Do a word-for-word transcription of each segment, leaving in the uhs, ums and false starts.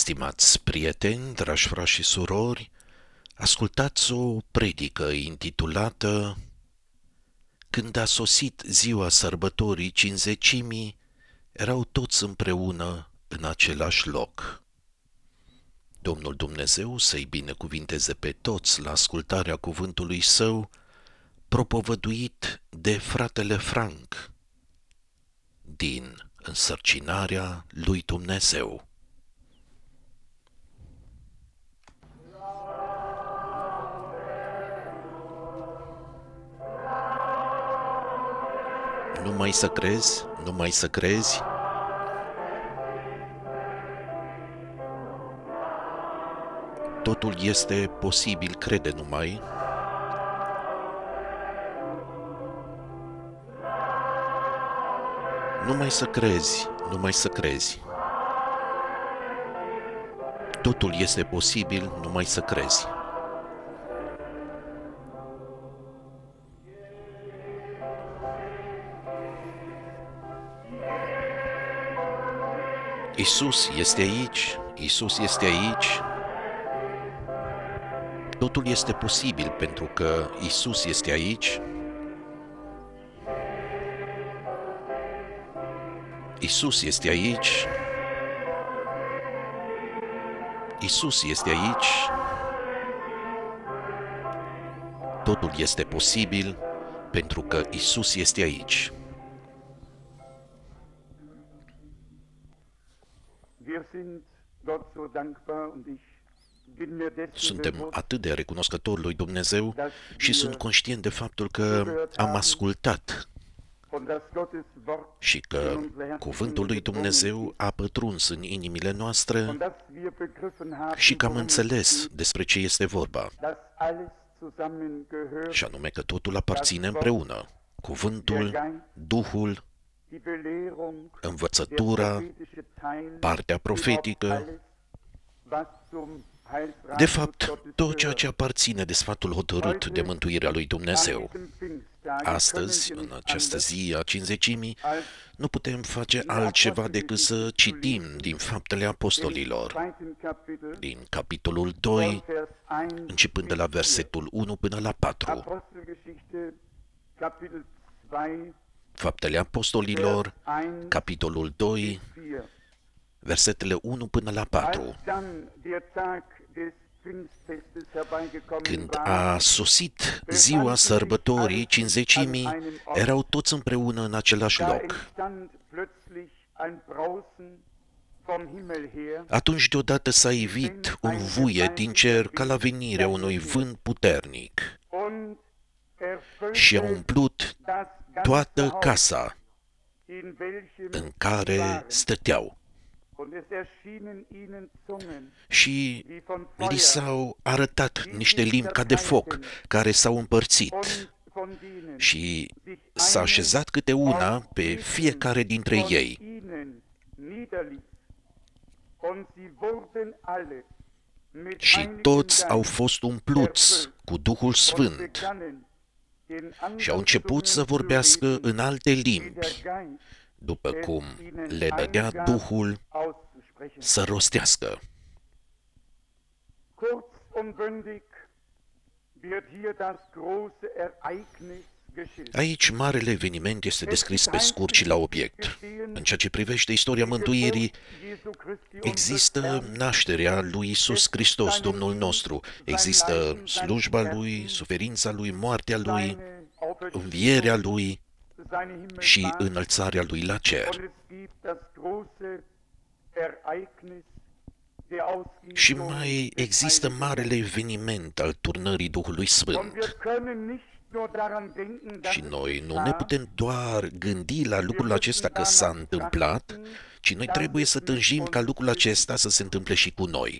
Stimați prieteni, dragi frați și surori, ascultați o predică intitulată Când a sosit ziua sărbătorii Cincizecimii, erau toți împreună în același loc. Domnul Dumnezeu să-i binecuvinteze pe toți la ascultarea cuvântului său, propovăduit de fratele Frank din Însărcinarea lui Dumnezeu. Numai să crezi, numai să crezi. Totul este posibil, crede numai. Numai să crezi, numai să crezi. Totul este posibil, numai să crezi. Isus este aici, Isus este aici. Totul este posibil pentru că Isus este aici. Isus este aici. Isus este aici. Totul este posibil pentru că Isus este aici. Suntem atât de recunoscători lui Dumnezeu și sunt conștient de faptul că am ascultat și că cuvântul lui Dumnezeu a pătruns în inimile noastre și că am înțeles despre ce este vorba. Și anume că totul aparține împreună. Cuvântul, Duhul, învățătura, partea profetică, de fapt, tot ceea ce aparține de sfatul hotărât de mântuirea lui Dumnezeu. Astăzi, în această zi a Cincizecimii, nu putem face altceva decât să citim din Faptele Apostolilor, din capitolul doi, începând de la versetul unu până la patru. Faptele Apostolilor, capitolul doi, versetele unu până la patru. Când a sosit ziua sărbătorii Cincizecimii, erau toți împreună în același loc. Atunci deodată s-a ivit un vuiet din cer ca la venirea unui vânt puternic și a umplut toată casa în care stăteau. Și li s-au arătat niște limbi ca de foc, care s-au împărțit și s-a așezat câte una pe fiecare dintre ei. Și toți au fost umpluți cu Duhul Sfânt și au început să vorbească în alte limbi, după cum le dădea Duhul să rostească. Aici, marele eveniment este descris pe scurt și la obiect. În ceea ce privește istoria mântuirii, există nașterea lui Iisus Hristos, Domnul nostru, există slujba lui, suferința lui, moartea lui, învierea lui și înălțarea lui la cer. Și mai există marele eveniment al turnării Duhului Sfânt. Și noi nu ne putem doar gândi la lucrul acesta că s-a întâmplat, ci noi trebuie să tânjim ca lucrul acesta să se întâmple și cu noi.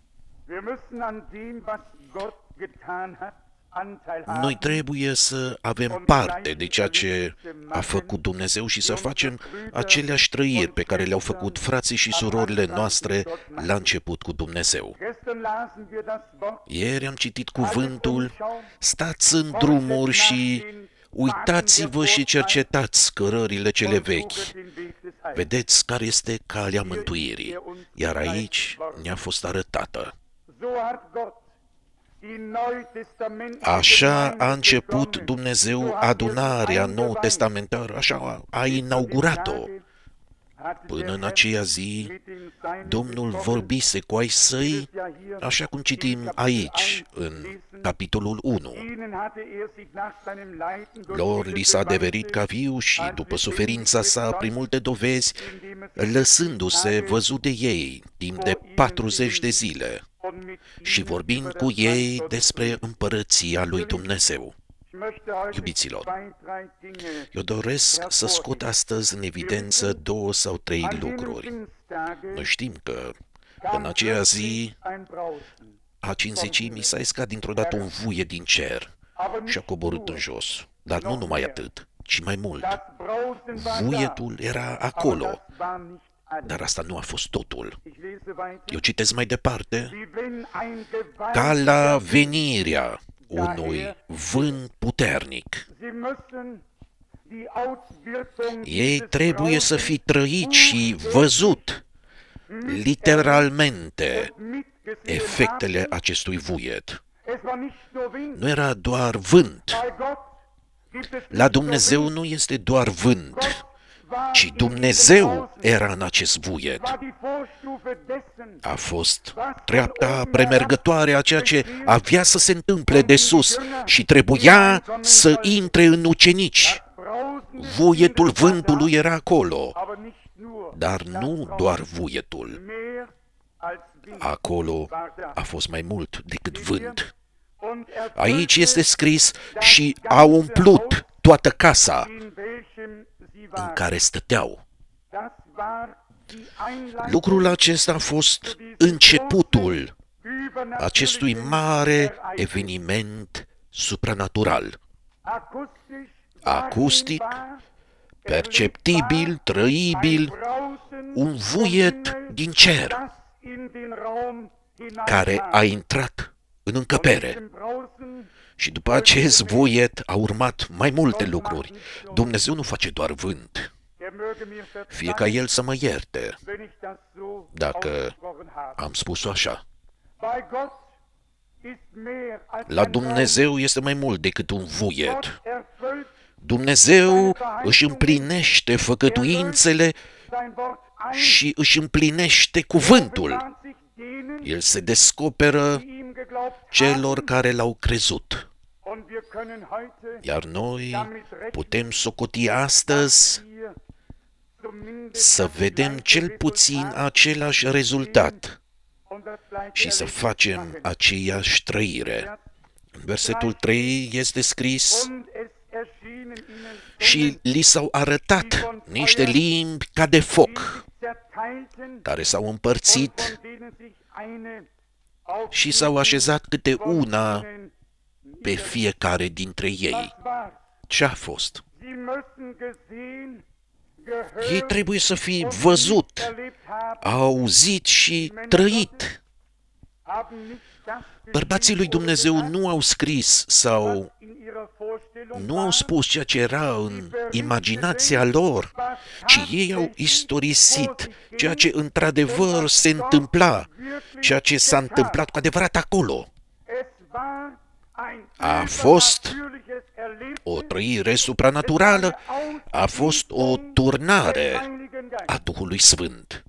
Noi trebuie să avem parte de ceea ce a făcut Dumnezeu și să facem aceleași trăiri pe care le-au făcut frații și surorile noastre la început cu Dumnezeu. Ieri am citit cuvântul, stați în drumuri și uitați-vă și cercetați cărările cele vechi, Vedeți care este calea mântuirii, iar aici ne-a fost arătată. Așa a început Dumnezeu adunarea nou-testamentară, așa a inaugurat-o. Până în aceea zi, Domnul vorbise cu ai săi, așa cum citim aici, în capitolul unu. Lor li s-a adeverit ca viu și, după suferința sa, prin multe dovezi, lăsându-se văzut de ei timp de patruzeci de zile și vorbind cu ei despre împărăția lui Dumnezeu. Iubiților, eu doresc să scot astăzi în evidență două sau trei lucruri. Noi știm că în aceea zi a cincizecimii s-a iscat dintr-o dată un vuie din cer și a coborât în jos. Dar nu numai atât, ci mai mult. Vuietul era acolo, dar asta nu a fost totul. Eu citesc mai departe. Ca la venirea unui vânt puternic. Ei trebuie să fi trăit și văzut literalmente efectele acestui vuiet. Nu era doar vânt. La Dumnezeu nu este doar vânt, ci Dumnezeu era în acest vuiet. A fost treapta premergătoare a ceea ce avea să se întâmple de sus și trebuia să intre în ucenici. Vuietul vântului era acolo, dar nu doar vuietul. Acolo a fost mai mult decât vânt. Aici este scris și a umplut toată casa în care stăteau. Lucrul acesta a fost începutul acestui mare eveniment supranatural. Acustic, perceptibil, trăibil, un vuiet din cer care a intrat în încăpere. Și după acest vuiet a urmat mai multe lucruri. Dumnezeu nu face doar vânt. Fie ca El să mă ierte dacă am spus-o așa. La Dumnezeu este mai mult decât un vuiet. Dumnezeu își împlinește făgăduințele și își împlinește cuvântul. El se descoperă celor care l-au crezut. Iar noi putem socoti astăzi să vedem cel puțin același rezultat și să facem aceeași trăire. În versetul trei este scris: și li s-au arătat niște limbi ca de foc, care s-au împărțit și s-au așezat câte una pe fiecare dintre ei. Ce a fost? Ei trebuie să fi văzut, auzit și trăit. Bărbații lui Dumnezeu nu au scris sau nu au spus ceea ce era în imaginația lor, ci ei au istorisit ceea ce într-adevăr se întâmpla, ceea ce s-a întâmplat cu adevărat acolo. A fost o trăire supranaturală, a fost o turnare a Duhului Sfânt.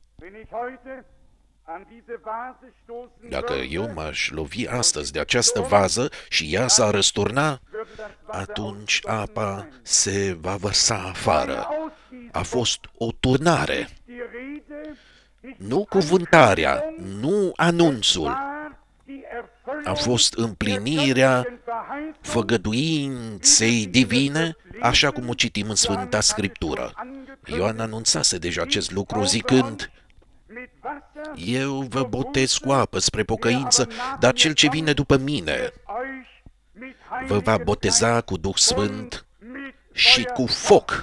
Dacă eu m-aș lovi astăzi de această vază și ea s-a răsturna, atunci apa se va vărsa afară. A fost o turnare. Nu cuvântarea, nu anunțul. A fost împlinirea făgăduinței divine, așa cum o citim în Sfânta Scriptură. Ioan anunțase deja acest lucru zicând: eu vă botez cu apă spre pocăință, dar cel ce vine după mine vă va boteza cu Duh Sfânt și cu foc.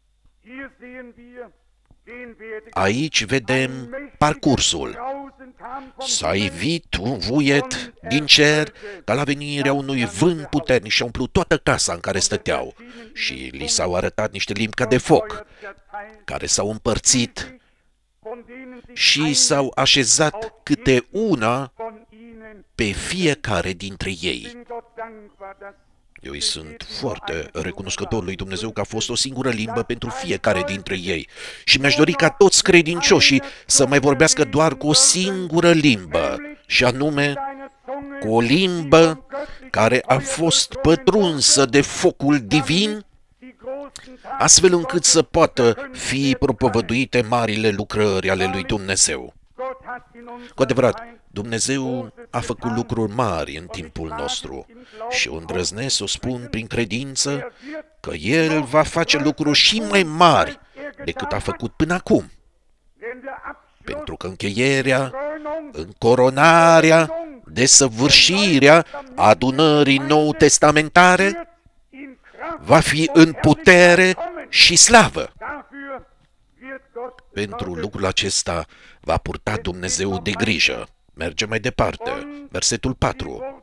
Aici vedem parcursul. S-a ivit un vuiet din cer ca la venirea unui vânt puternic și a umplut toată casa în care stăteau. Și li s-au arătat niște limbi ca de foc, care s-au împărțit și s-au așezat câte una pe fiecare dintre ei. Eu îi sunt foarte recunoscător lui Dumnezeu că a fost o singură limbă pentru fiecare dintre ei. Și mi-aș dori ca toți credincioșii să mai vorbească doar cu o singură limbă, și anume cu o limbă care a fost pătrunsă de focul divin, astfel încât să poată fi propovăduite marile lucrări ale lui Dumnezeu. Cu adevărat, Dumnezeu a făcut lucruri mari în timpul nostru și îndrăznesc să o spun prin credință că El va face lucruri și mai mari decât a făcut până acum. Pentru că încheierea, încoronarea, desăvârșirea adunării nou-testamentare va fi în putere și slavă. Pentru lucrul acesta va purta Dumnezeu de grijă. Mergem mai departe. Versetul patru.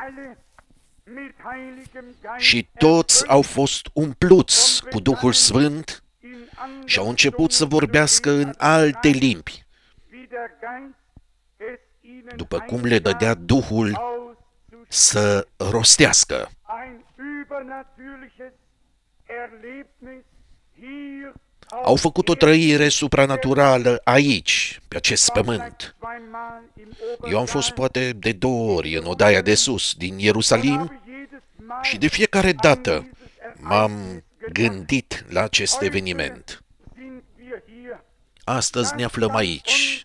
Și toți au fost umpluți cu Duhul Sfânt și au început să vorbească în alte limbi, după cum le dădea Duhul să rostească. Au făcut o trăire supranaturală aici, pe acest pământ. Eu am fost poate de două ori în odaia de sus din Ierusalim și de fiecare dată m-am gândit la acest eveniment. Astăzi ne aflăm aici.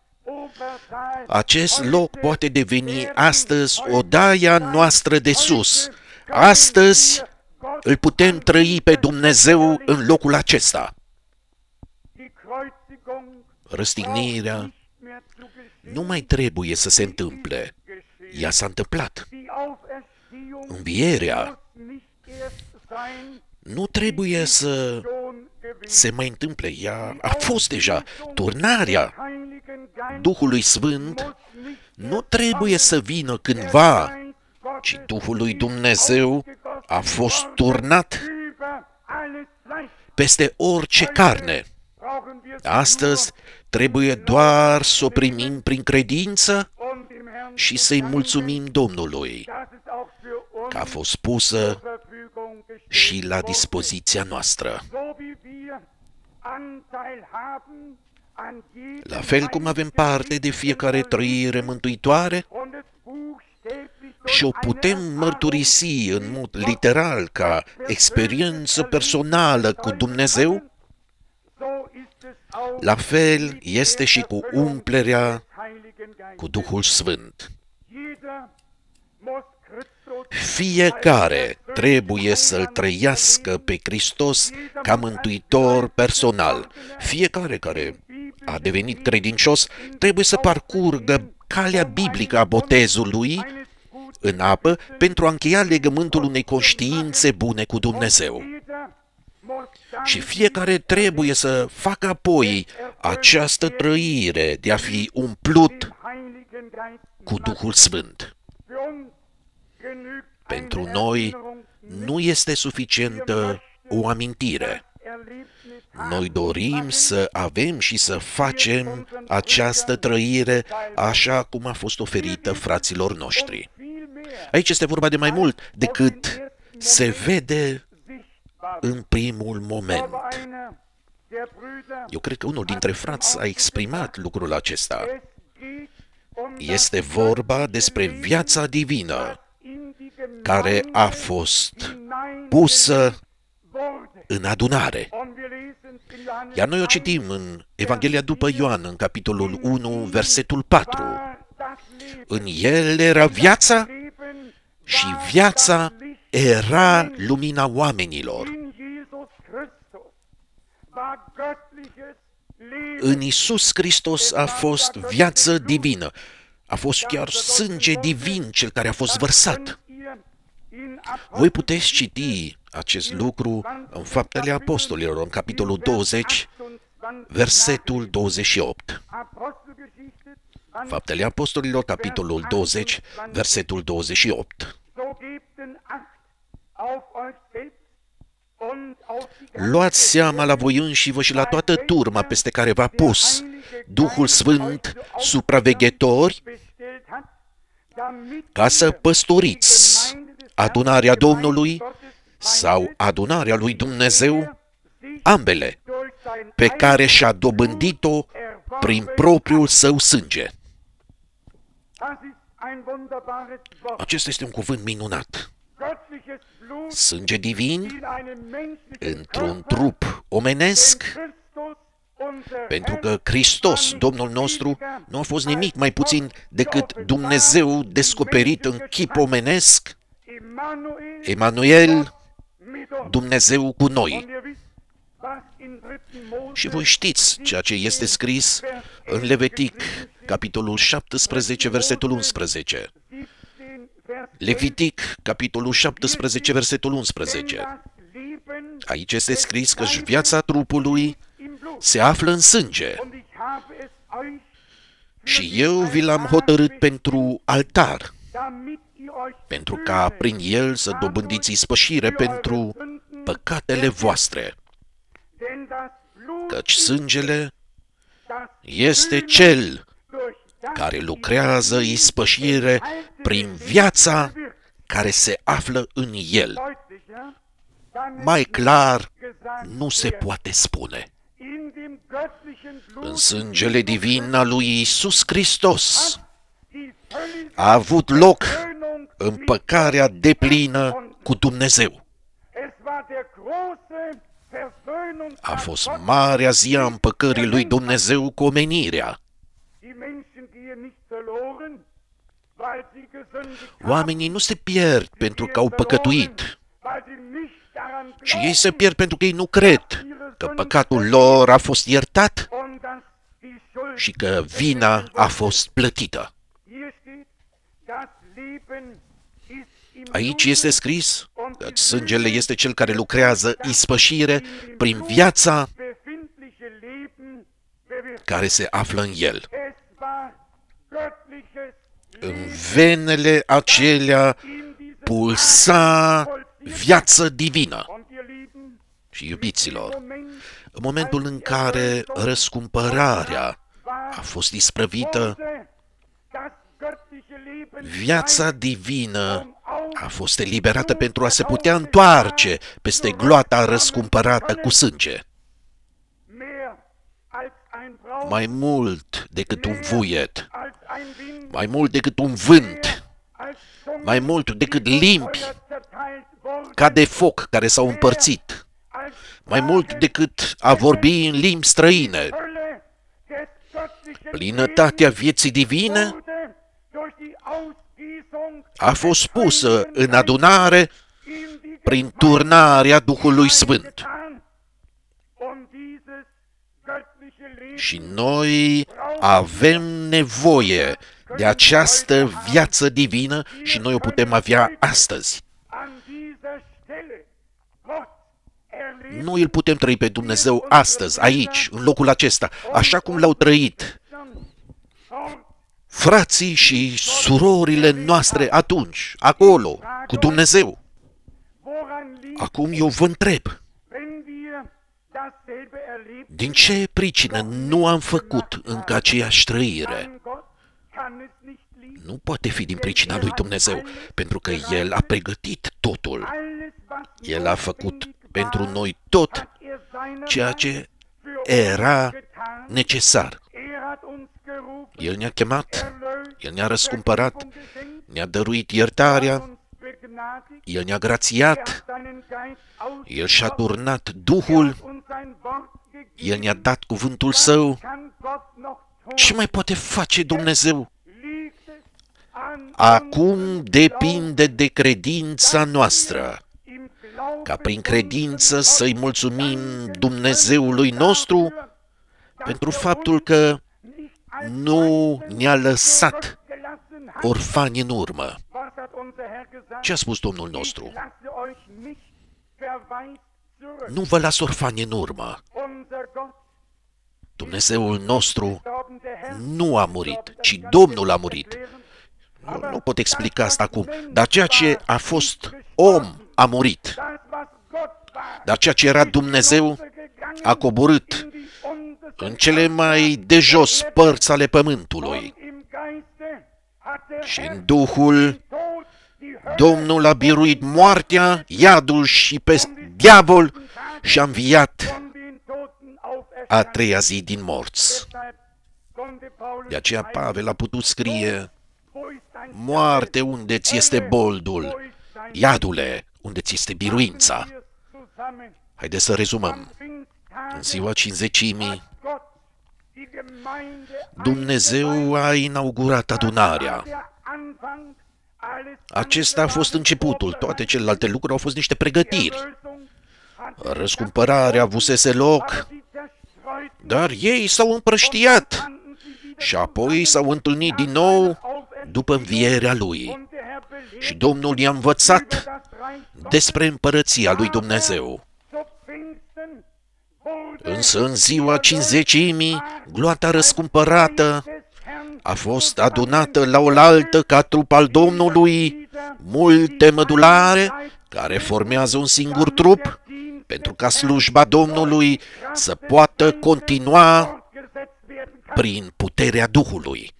Acest loc poate deveni astăzi odaia noastră de sus. Astăzi îl putem trăi pe Dumnezeu în locul acesta. Răstignirea nu mai trebuie să se întâmple. Ea s-a întâmplat. Învierea nu trebuie să se mai întâmple. Ea a fost deja. Turnarea Duhului Sfânt nu trebuie să vină cândva, ci Duhul lui Dumnezeu a fost turnat peste orice carne. Astăzi trebuie doar să o primim prin credință și să-i mulțumim Domnului că a fost pusă și la dispoziția noastră. La fel cum avem parte de fiecare trăire mântuitoare și o putem mărturisi în mod literal ca experiență personală cu Dumnezeu, la fel este și cu umplerea cu Duhul Sfânt. Fiecare trebuie să-L trăiască pe Hristos ca mântuitor personal. Fiecare care a devenit credincios trebuie să parcurgă calea biblică a botezului în apă pentru a încheia legământul unei conștiințe bune cu Dumnezeu. Și fiecare trebuie să facă apoi această trăire de a fi umplut cu Duhul Sfânt. Pentru noi nu este suficientă o amintire. Noi dorim să avem și să facem această trăire așa cum a fost oferită fraților noștri. Aici este vorba de mai mult decât se vede în primul moment. Eu cred că unul dintre frați a exprimat lucrul acesta. Este vorba despre viața divină care a fost pusă în adunare. Iar noi o citim în Evanghelia după Ioan, în capitolul unu, versetul patru. În el era viața și viața era lumina oamenilor. În Iisus Hristos a fost viață divină. A fost chiar sânge divin cel care a fost vărsat. Voi puteți citi acest lucru în Faptele Apostolilor, în capitolul douăzeci, versetul douăzeci și opt. Faptele Apostolilor, capitolul douăzeci, versetul douăzeci și opt. Luați seama la voi înșivă și la toată turma peste care v-a pus Duhul Sfânt supraveghetori, ca să păstoriți adunarea Domnului sau adunarea lui Dumnezeu, ambele, pe care și-a dobândit-o prin propriul său sânge. Acesta este un cuvânt minunat. Sânge divin într-un trup omenesc, pentru că Hristos, Domnul nostru, nu a fost nimic mai puțin decât Dumnezeu descoperit în chip omenesc, Emanuel, Dumnezeu cu noi. Și voi știți ceea ce este scris în Levitic, capitolul șaptesprezece, versetul unsprezece. Levitic, capitolul șaptesprezece, versetul unsprezece. Aici este scris că viața trupului se află în sânge. Și eu vi l-am hotărât pentru altar, pentru ca prin el să dobândiți ispășire pentru păcatele voastre. Căci sângele este cel care lucrează ispășire prin viața care se află în el. Mai clar nu se poate spune. În sângele divin al lui Iisus Hristos a avut loc împăcarea deplină cu Dumnezeu. A fost marea zi a împăcării lui Dumnezeu cu omenirea. Oamenii nu se pierd pentru că au păcătuit, ci ei se pierd pentru că ei nu cred că păcatul lor a fost iertat și că vina a fost plătită. Aici este scris că sângele este cel care lucrează ispășire prin viața care se află în el. În venele acelea pulsa viață divină. Și iubiților, în momentul în care răscumpărarea a fost isprăvită, viața divină a fost eliberată pentru a se putea întoarce peste gloata răscumpărată cu sânge. Mai mult decât un vuiet, mai mult decât un vânt, mai mult decât limbi ca de foc care s-au împărțit, mai mult decât a vorbi în limbi străine. Plinătatea vieții divine a fost pusă în adunare prin turnarea Duhului Sfânt. Și noi avem nevoie de această viață divină și noi o putem avea astăzi. Nu îl putem trăi pe Dumnezeu astăzi, aici, în locul acesta, așa cum l-au trăit frații și surorile noastre atunci, acolo, cu Dumnezeu. Acum eu vă întreb, din ce pricină nu am făcut încă aceeași trăire? Nu poate fi din pricina lui Dumnezeu, pentru că El a pregătit totul. El a făcut pentru noi tot ceea ce era necesar. El ne-a chemat, El ne-a răscumpărat, ne-a dăruit iertarea, El ne-a grațiat, El și-a turnat Duhul, El ne-a dat cuvântul Său. Ce mai poate face Dumnezeu? Acum depinde de credința noastră, ca prin credință să-i mulțumim Dumnezeului nostru pentru faptul că nu ne-a lăsat orfani în urmă. Ce a spus Domnul nostru? Nu vă las orfani în urmă. Dumnezeul nostru nu a murit, ci Domnul a murit. Nu, nu pot explica asta acum, dar ceea ce a fost om a murit. Dar ceea ce era Dumnezeu a coborât în cele mai de jos părți ale pământului. Și în Duhul, Domnul a biruit moartea, iadul și pe diavol și a înviat a treia zi din morți. De aceea Pavel a putut scrie: moarte, unde ți este boldul? Iadule, unde ți este biruința? Haideți să rezumăm. În ziua cincizecimii, Dumnezeu a inaugurat adunarea. Acesta a fost începutul. Toate celelalte lucruri au fost niște pregătiri. Răscumpărarea avusese loc, dar ei s-au împrăștiat și apoi s-au întâlnit din nou după învierea lui. Și Domnul i-a învățat despre împărăția lui Dumnezeu. Însă în ziua cincizecimii, gloata răscumpărată a fost adunată la oaltă ca trup al Domnului, multe mădulare care formează un singur trup, pentru ca slujba Domnului să poată continua prin puterea Duhului.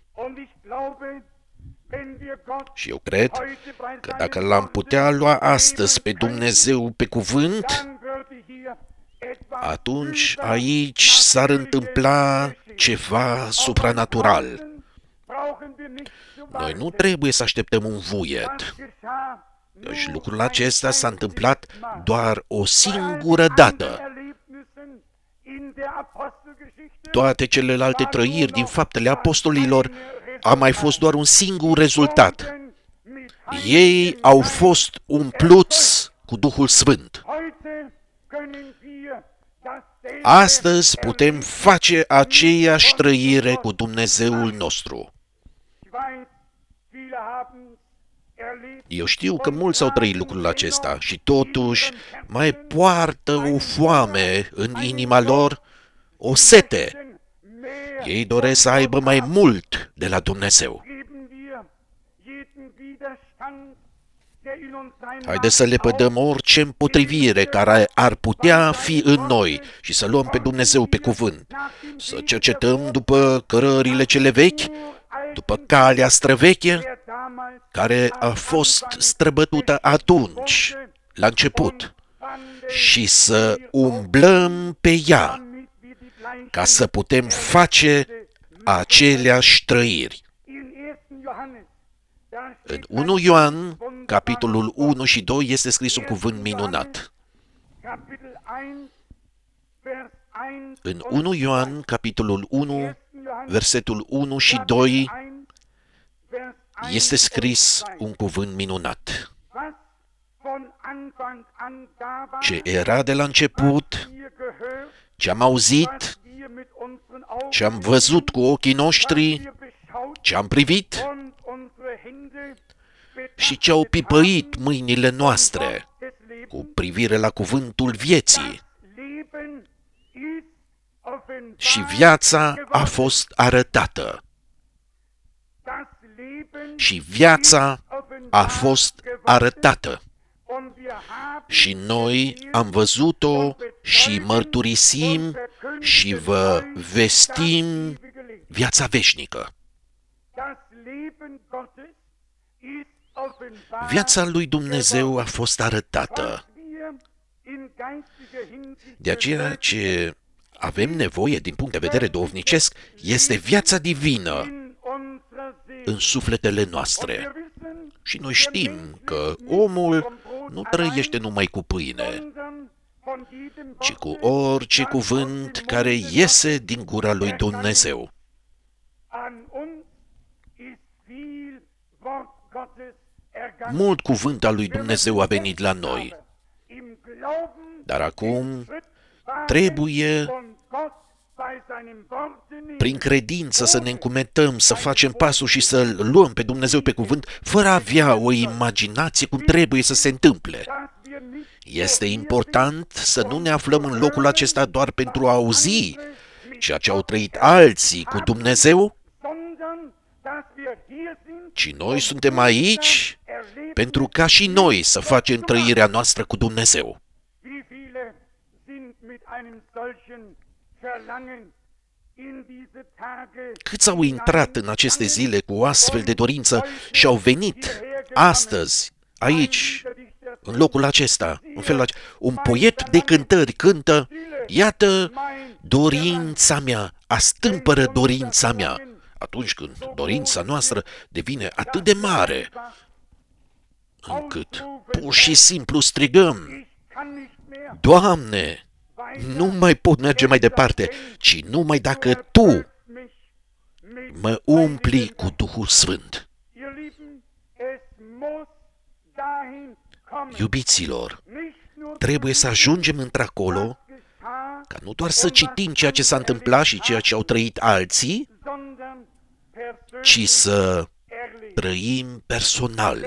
Și eu cred că dacă l-am putea lua astăzi pe Dumnezeu pe cuvânt, atunci aici s-ar întâmpla ceva supranatural. Noi nu trebuie să așteptăm un vuiet. Deci lucrul acesta s-a întâmplat doar o singură dată. Toate celelalte trăiri din faptele apostolilor a mai fost doar un singur rezultat. Ei au fost umpluți cu Duhul Sfânt. Astăzi putem face aceeași trăire cu Dumnezeul nostru. Eu știu că mulți au trăit lucrul acesta și totuși mai poartă o foame în inima lor, o sete. Ei doresc să aibă mai mult de la Dumnezeu. Haideți să le pădăm orice împotrivire care ar putea fi în noi și să luăm pe Dumnezeu pe cuvânt. Să cercetăm după cărările cele vechi, după calea străveche, care a fost străbătută atunci, la început, și să umblăm pe ea, ca să putem face aceleași trăiri. În unu Ioan, capitolul unu și doi, este scris un cuvânt minunat. În unu Ioan, capitolul unu, versetul unu și doi, este scris un cuvânt minunat. Ce era de la început, ce am auzit, ce am văzut cu ochii noștri, ce am privit și ce au pipăit mâinile noastre cu privire la cuvântul vieții. Și viața a fost arătată. Și viața a fost arătată. Și noi am văzut-o și mărturisim și vă vestim viața veșnică. Viața lui Dumnezeu a fost arătată. De aceea ce avem nevoie din punct de vedere duhovnicesc este viața divină în sufletele noastre. Și noi știm că omul nu trăiește numai cu pâine, ci cu orice cuvânt care iese din gura lui Dumnezeu. Mult cuvânt al lui Dumnezeu a venit la noi, dar acum trebuie prin credință să ne încumetăm, să facem pasul și să-L luăm pe Dumnezeu pe cuvânt, fără a avea o imaginație cum trebuie să se întâmple. Este important să nu ne aflăm în locul acesta doar pentru a auzi, ceea ce au trăit alții cu Dumnezeu, ci noi suntem aici pentru ca și noi să facem trăirea noastră cu Dumnezeu. Câți au intrat în aceste zile cu o astfel de dorință și au venit astăzi, aici, în locul acesta, în felul acesta. Un poet de cântări cântă, iată dorința mea, astâmpără dorința mea. Atunci când dorința noastră devine atât de mare, încât pur și simplu strigăm, Doamne, nu mai pot merge mai departe, ci numai dacă Tu mă umpli cu Duhul Sfânt. Iubiților, trebuie să ajungem într-acolo ca nu doar să citim ceea ce s-a întâmplat și ceea ce au trăit alții, ci să trăim personal.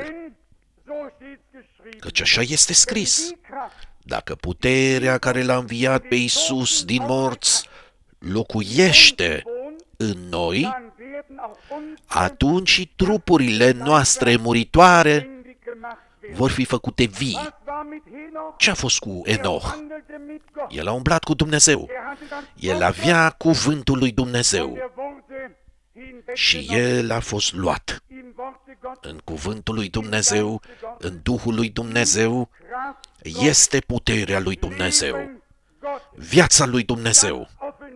Căci așa este scris. Dacă puterea care l-a înviat pe Iisus din morți locuiește în noi, atunci și trupurile noastre muritoare vor fi făcute vii. Ce a fost cu Enoch? El a umblat cu Dumnezeu. El avea cuvântul lui Dumnezeu. Și el a fost luat. În cuvântul lui Dumnezeu, în Duhul lui Dumnezeu, este puterea lui Dumnezeu. Viața lui Dumnezeu,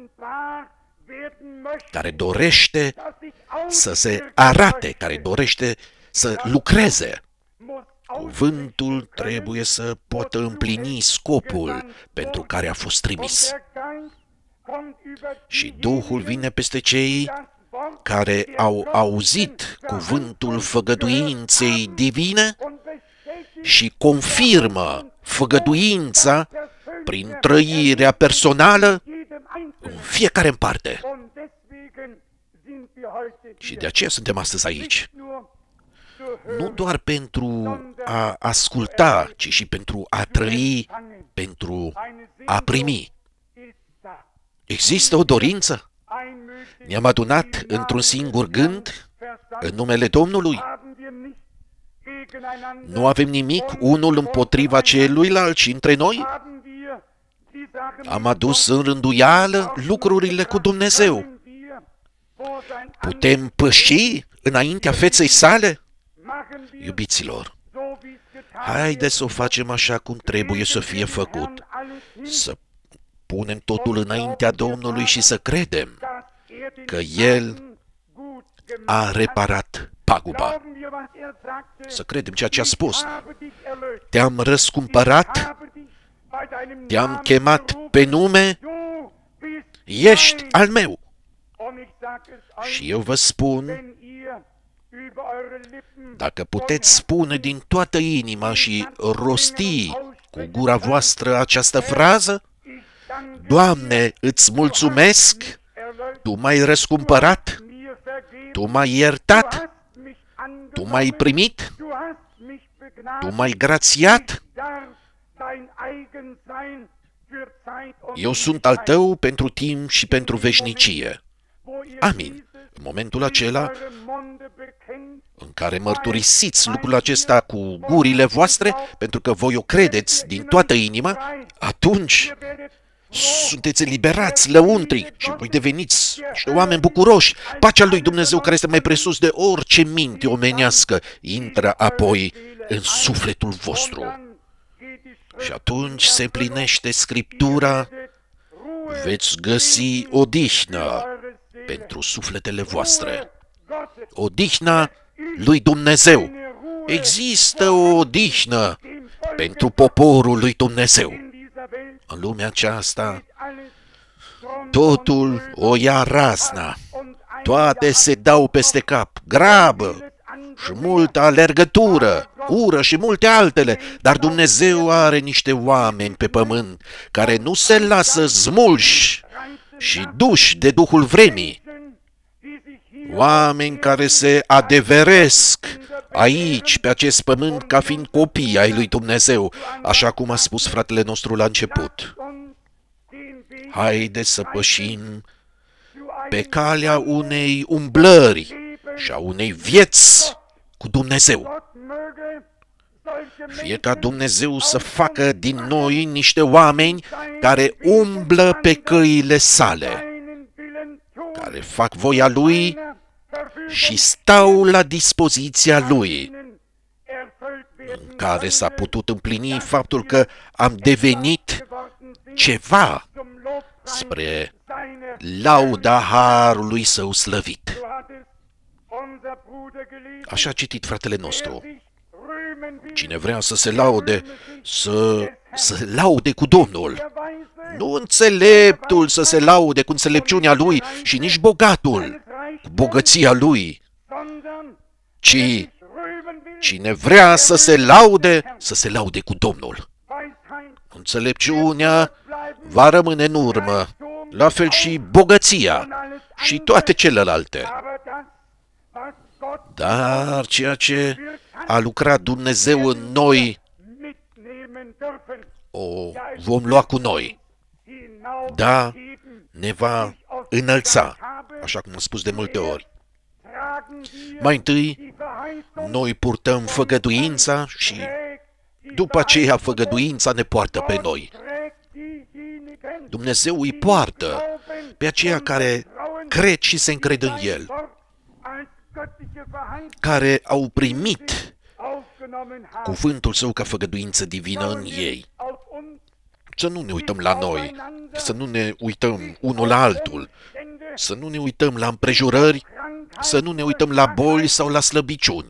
care dorește să se arate, care dorește să lucreze. Cuvântul trebuie să poată împlini scopul pentru care a fost trimis. Și Duhul vine peste cei care au auzit cuvântul făgăduinței divine și confirmă făgăduința prin trăirea personală în fiecare în parte. Și de aceea suntem astăzi aici. Nu doar pentru a asculta, ci și pentru a trăi, pentru a primi. Există o dorință? Ne-am adunat într-un singur gând, în numele Domnului. Nu avem nimic unul împotriva celuilalt și între noi. Am adus în rânduială lucrurile cu Dumnezeu. Putem păși înaintea feței sale? Iubiților, haideți să o facem așa cum trebuie să fie făcut. Să punem totul înaintea Domnului și să credem că El a reparat paguba. Să credem ceea ce a spus. Te-am răscumpărat, te-am chemat pe nume, ești al meu. Și eu vă spun, dacă puteți spune din toată inima și rosti cu gura voastră această frază, Doamne, îți mulțumesc, Tu m-ai răscumpărat, Tu m-ai iertat, Tu m-ai primit, Tu m-ai grațiat, eu sunt al Tău pentru timp și pentru veșnicie. Amin. În momentul acela în care mărturisiți lucrul acesta cu gurile voastre, pentru că voi o credeți din toată inima, atunci sunteți eliberați lăuntri și voi deveniți niște oameni bucuroși. Pacea lui Dumnezeu, care este mai presus de orice minte omenească, intră apoi în sufletul vostru. Și atunci se împlinește Scriptura, veți găsi odihnă pentru sufletele voastre. Odihna lui Dumnezeu. Există o odihnă pentru poporul lui Dumnezeu. În lumea aceasta, totul o ia razna. Toate se dau peste cap, grabă și multă alergătură, ură și multe altele, dar Dumnezeu are niște oameni pe pământ care nu se lasă smulși și duși de Duhul vremii. Oameni care se adeveresc aici, pe acest pământ, ca fiind copii ai lui Dumnezeu, așa cum a spus fratele nostru la început. Haideți să pășim pe calea unei umblări și a unei vieți cu Dumnezeu. Fie ca Dumnezeu să facă din noi niște oameni care umblă pe căile sale, care fac voia Lui și stau la dispoziția Lui, în care s-a putut împlini faptul că am devenit ceva spre lauda harului Său slăvit. Așa a citit fratele nostru. Cine vrea să se laude, să se laude cu Domnul. Nu înțeleptul să se laude cu înțelepciunea lui și nici bogatul cu bogăția lui, ci cine vrea să se laude, să se laude cu Domnul. Înțelepciunea va rămâne în urmă, la fel și bogăția și toate celelalte. Dar ceea ce a lucrat Dumnezeu în noi, o vom lua cu noi. Da, ne va înălța, așa cum am spus de multe ori. Mai întâi, noi purtăm făgăduința și după aceea făgăduința ne poartă pe noi. Dumnezeu îi poartă pe aceia care cred și se încred în El, care au primit cuvântul Său ca făgăduință divină în ei. Să nu ne uităm la noi, să nu ne uităm unul la altul, să nu ne uităm la împrejurări, să nu ne uităm la boli sau la slăbiciuni.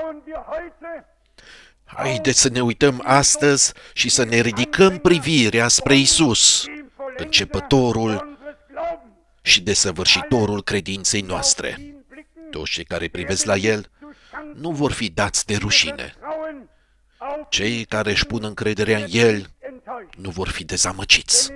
Haideți să ne uităm astăzi și să ne ridicăm privirea spre Iisus, începătorul și desăvârșitorul credinței noastre. Toți cei care privesc la El nu vor fi dați de rușine. Cei care își pun încrederea în El nu vor fi dezamăgiți.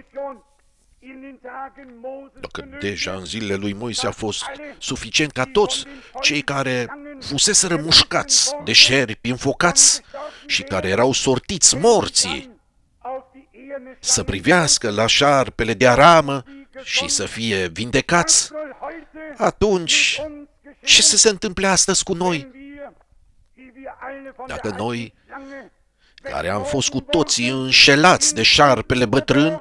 Dacă deja în zilele lui Moise a fost suficient ca toți cei care fuseseră mușcați de șerpi înfocați și care erau sortiți morții să privească la șarpele de aramă și să fie vindecați, atunci ce să se întâmple astăzi cu noi? Dacă noi, care am fost cu toții înșelați de șarpele bătrân,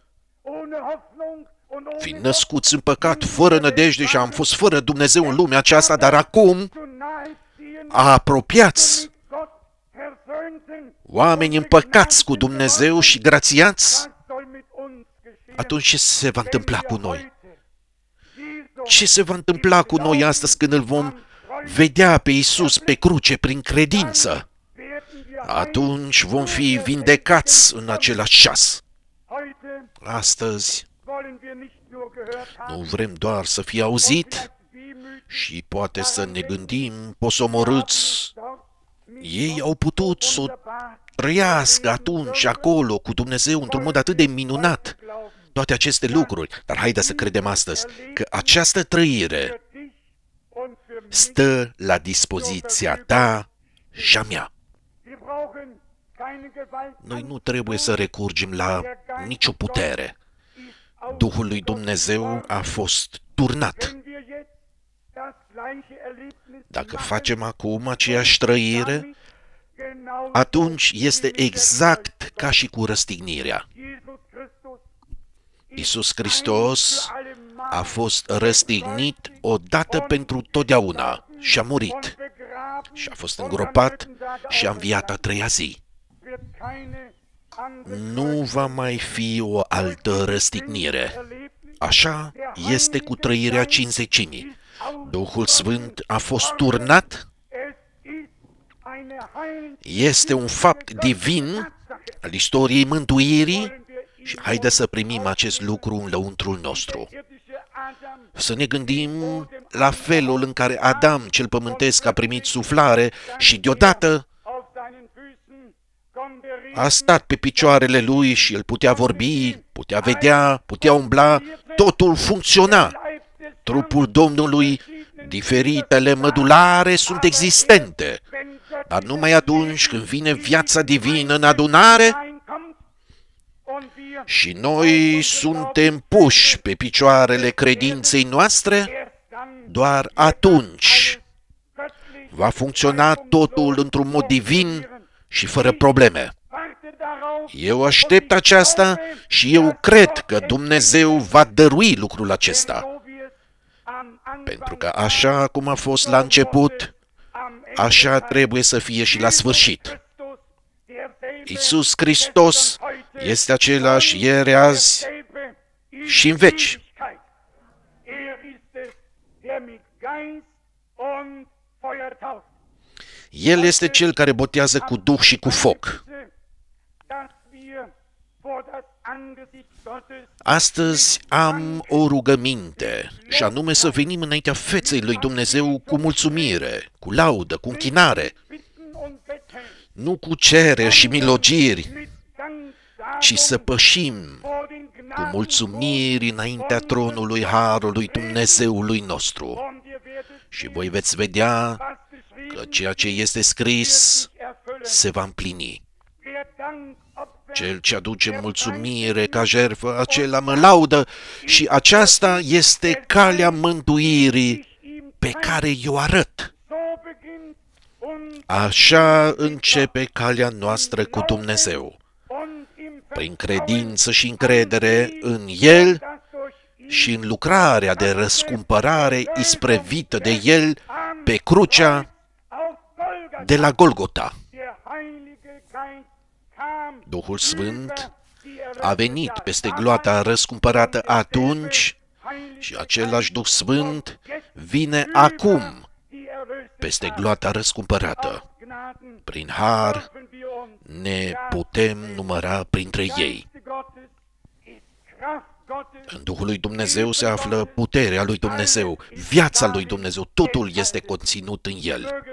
fiind născuți în păcat, fără nădejde și am fost fără Dumnezeu în lumea aceasta, dar acum, apropiați, oameni împăcați cu Dumnezeu și grațiați, atunci ce se va întâmpla cu noi? Ce se va întâmpla cu noi astăzi când îl vom vedea pe Iisus pe cruce prin credință? Atunci vom fi vindecați în același ceas. Astăzi nu vrem doar să fie auzit și poate să ne gândim posomorâți. Ei au putut să o trăiască atunci acolo cu Dumnezeu într-un mod atât de minunat. Toate aceste lucruri. Dar haideți să credem astăzi că această trăire stă la dispoziția ta și a mea. Noi nu trebuie să recurgem la nicio putere. Duhul lui Dumnezeu a fost turnat. Dacă facem acum aceeași trăire, atunci este exact ca și cu răstignirea. Iisus Hristos a fost răstignit odată pentru totdeauna și a murit și a fost îngropat și a înviat a treia zi. Nu va mai fi o altă răstignire. Așa este cu trăirea cincizecimii. Duhul Sfânt a fost turnat. Este un fapt divin al istoriei mântuirii și haideți să primim acest lucru în lăuntrul nostru. Să ne gândim la felul în care Adam cel pământesc a primit suflare și deodată a stat pe picioarele lui și el putea vorbi, putea vedea, putea umbla, totul funcționa. Trupul Domnului, diferitele mădulare sunt existente, dar numai atunci când vine viața divină în adunare și noi suntem puși pe picioarele credinței noastre, doar atunci va funcționa totul într-un mod divin și fără probleme. Eu aștept aceasta și eu cred că Dumnezeu va dărui lucrul acesta. Pentru că așa cum a fost la început, așa trebuie să fie și la sfârșit. Iisus Hristos este același ieri, azi și în veci. El este Cel care botează cu Duh și cu foc. Astăzi am o rugăminte, și anume să venim înaintea feței lui Dumnezeu cu mulțumire, cu laudă, cu închinare, nu cu cereri și milogiri, ci să pășim cu mulțumiri înaintea tronului Harului Dumnezeului nostru. Și voi veți vedea că ceea ce este scris se va împlini. Cel ce aduce mulțumire ca jertfă, acela mă laudă și aceasta este calea mântuirii pe care eu arăt. Așa începe calea noastră cu Dumnezeu, prin credință și încredere în El și în lucrarea de răscumpărare isprăvită de El pe crucea de la Golgota. Duhul Sfânt a venit peste gloata răscumpărată atunci și același Duh Sfânt vine acum peste gloata răscumpărată. Prin har ne putem număra printre ei. În Duhul lui Dumnezeu se află puterea lui Dumnezeu, viața lui Dumnezeu, totul este conținut în El.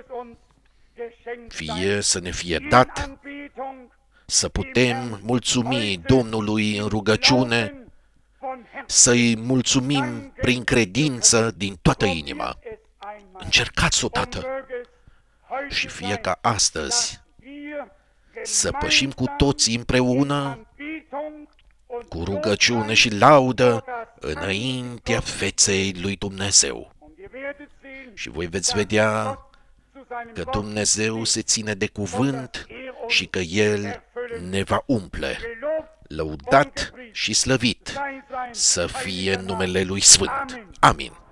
Fie să ne fie dat să putem mulțumi Domnului în rugăciune, să-i mulțumim prin credință din toată inima. Încercați odată și fie ca astăzi să pășim cu toții împreună, cu rugăciune și laudă, înaintea feței lui Dumnezeu. Și voi veți vedea că Dumnezeu se ține de cuvânt și că El ne va umple. Lăudat și slăvit să fie numele Lui Sfânt. Amin.